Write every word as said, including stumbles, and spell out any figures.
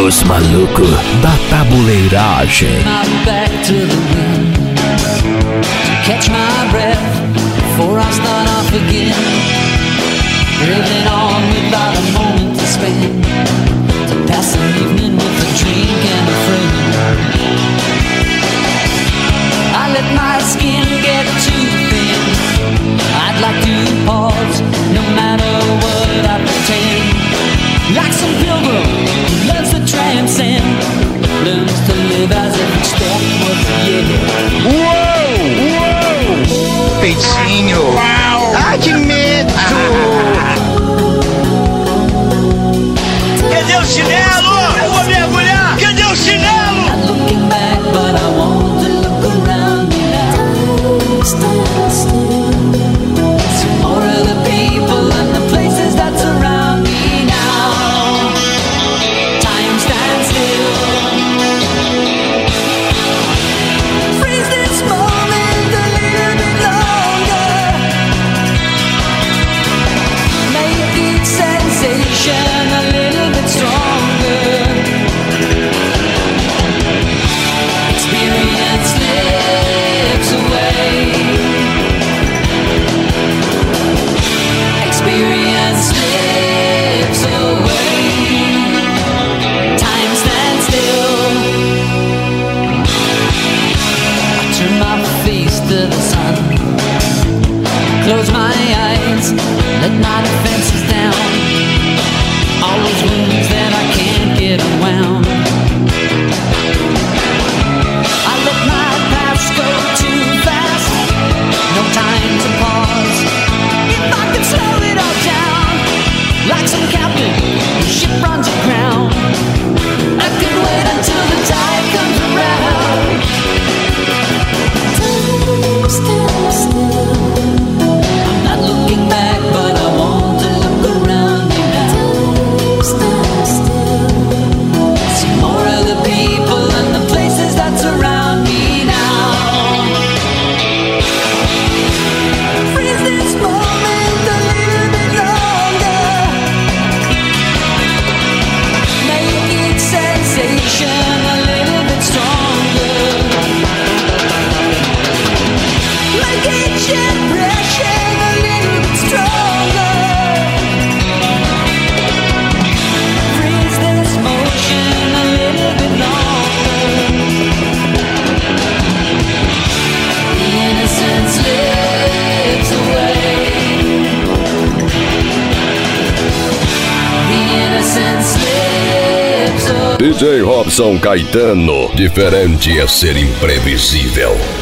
Os malucos da tabuleiragem. My back to the wind, to catch my breath before I start off again. Living on without a moment to spend, to pass an evening with a drink and a friend. I let my skin get too thin. I'd like to pause, no matter what I pretend. Like some pilgrim who loves to transcend, learns to live as if each step was the end. Uou! Uou! Peitinho! Uau! Ai, que medo! Cadê o chinelo? Eu vou mergulhar! Cadê o chinelo? Not looking back, but I want to look around me now. Stand still. See more of the people and the places that surround me now. Time stands still. Freeze this moment a little bit longer. Make each sensation a little bit stronger. Experience slips away. Experience slips away. Time stands still. I turn my face to the sun, close my eyes, let my defenses down. All those wounds that I can't get unwound. I let my past go too fast, no time to pause. If I could slow it all down, like some captain whose ship runs aground, I could wait until the tide comes around. Time stands still. I'm not looking back, but I want to look around me now. Time stands still. See more of the people and the places that surround me now. Freeze this moment a little bit longer. Make each sensation a little bit stronger. Make each impression a little bit stronger. Freeze this motion a little bit longer. The innocence slips away. The innocence slips away. D J Robson Caetano, diferente é ser imprevisível.